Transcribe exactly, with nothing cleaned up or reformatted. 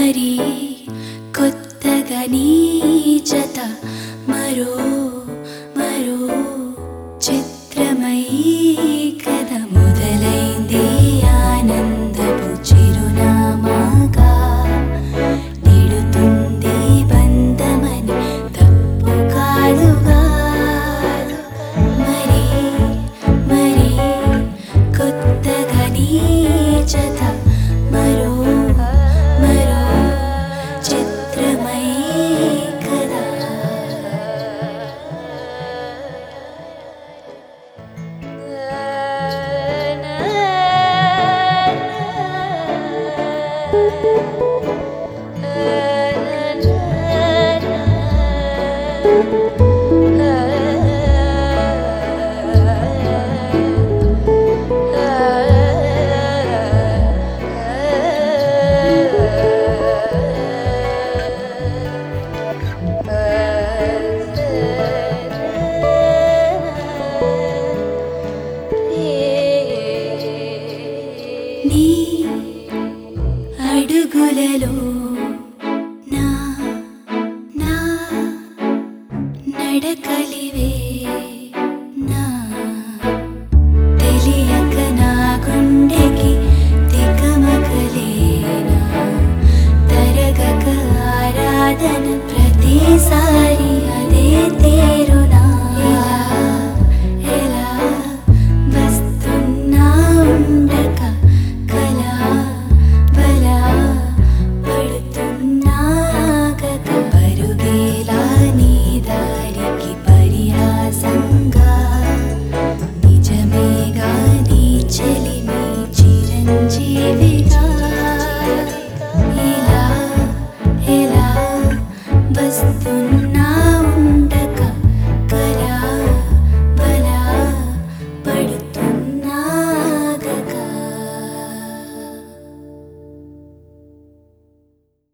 మరి కొత్తగా నీ జత మరో మరో చిత్రమై కథ మొదలైంది ఆనందపు చిరునామాగా నిడుతుంది బంధమని తప్పు కాదుగా మరి మరి కొత్తగా నీ జత మరో మరో చిత్రమై కదా నీ అడుగులలో నా నా నడకలివే నా తెలియక నా గుండెకి తికమకలేనా తరగక ఆరాధన ప్రతిసారి అదే తీరునా ఎలా వస్తున్నా ఉండక కలా బలా పడుతున్నా గత పరుగేలా నీ దారికి పరిహాసంగా నిజమేగా నీ చెలిమి చిరంజీవిగా ఇలా ఇలా వస్తు